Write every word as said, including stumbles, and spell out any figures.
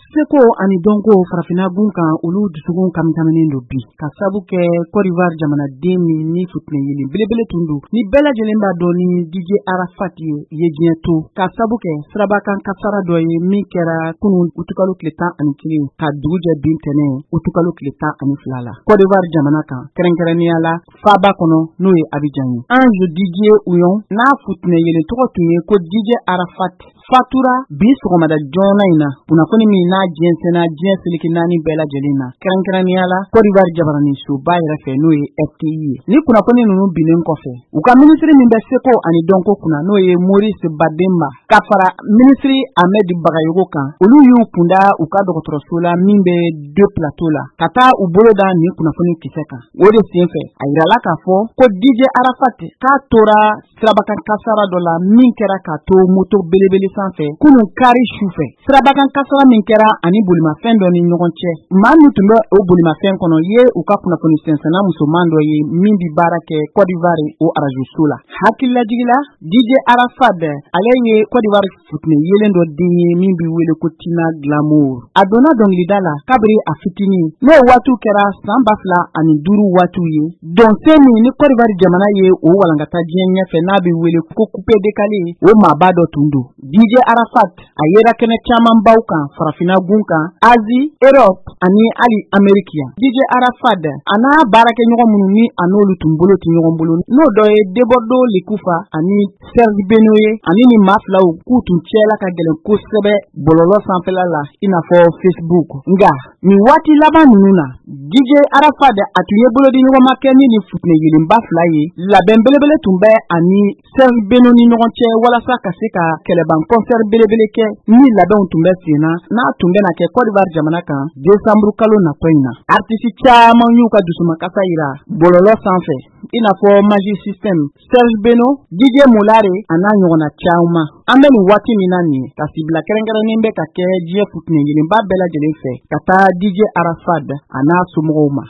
Seko ani donko farafina gun kan olu dusugun kamitaminen do bi ka sabu kɛ Côte d'Ivoire jamanaden min ni futɛn yeli belebele tun do ni bɛɛ lajɛlen b'a dɔn ni D J Arafat ye ye diɲɛ to ka sabu kɛ sirabakan kasara dɔ ye min kɛra kunun utukalo tile tan ani kelen ka dugu jɛ bin tɛnɛn utukalo tile tan ani fila la Côte d'Ivoire jamana kan kɛrɛnkɛrɛnnenya la faaba kɔnɔ n'o ye Abidjan ye Ange Didier Ouyon n'a futɛn yeli tɔgɔ tun ye ko D J Arafat fatura bi sɔgɔmada joona in na kunnafoni min n'a jɛnsɛnna diɲɛ seleke naani bɛɛ lajɛlen na kɛrɛnkɛrɛnnenya la Côte d'Ivoire jabarani soba yɛrɛ fɛ n'o ye F T I ye ni kunnafoni ninnu binnen kɔfɛ u ka minisiri min bɛ seko ani dɔnko kunna n'o ye Maurice Bademba ka fara minisiri Ahmed Bagayogo kan olu y'u kunda u ka dɔgɔtɔrɔso la min bɛ deux plateau la ka taa u bolo da nin kunnafoni kisɛ kan o de senfɛ a yirala k'a fɔ ko D J Arafat k'a tora sirabakan kasara dɔ la min kɛra ka to moto belebele sanfɛ kunun kari sufɛ sirabakan kasara min kɛra ani bolimafɛn dɔ ni ɲɔgɔn cɛ maa min tun bɛ o bolimafɛn kɔnɔ ye u ka kunnafoni sɛnsɛnna musoman dɔ ye min bi baara kɛ Côte d'Ivoire o arajo so la hakililajigila D J Arafat ale ye Côte d'Ivoire futɛn yelen dɔ den ye min bi wele ko Tina Glamour a donna dɔnkilida la kabiri a fitinin n'o waati kɛra san ba fila ani duuru waati ye dɔnsen min ni Côte d'Ivoire jamana ye o walankata diɲɛ ɲɛfɛ n'a bi wele ko coupé décalé o maaba dɔ tun do D J Arafat a yera kɛnɛ caman baw kan farafina gun kan Asie, Europe ani hali Ameriki yan D J Arafat a n'a baarakɛ ɲɔgɔn minnu ni a n'olu tun bolo ti ɲɔgɔn bolo n'o dɔ ye Debordo Lekufa ani Serge Benoye ani ni maa filaw k'u tun cɛla ka gɛlɛn kosɛbɛ bɔlɔlɔ sanfɛla la i n'a fɔ Facebook nga nin waati laban ninnu na D J Arafat a tun ye bolodi ɲɔgɔnma kɛ ni nin futɛn yelenba fila ye labɛn belebele tun bɛ ani Serge Benoye ni ɲɔgɔn cɛ walasa ka se ka kɛlɛban concert belebele kɛ ni labɛnw tun bɛ sen na n'a tun bɛna kɛ Côte d'Ivoire jamana kan décembre kalo natɔ in na artiste caman y'u ka dusumakasa yira bɔlɔlɔ sanfɛ i n'a fɔ Magic System, Serge Benoye, D J Molare a n'a ɲɔgɔnna caman an bɛ nin waati min na nin ka sibila kɛrɛnkɛrɛnnen bɛ ka kɛ diɲɛ futɛn yelenba bɛɛ lajɛlen fɛ ka taa D J Arafat a n'a somɔgɔw ma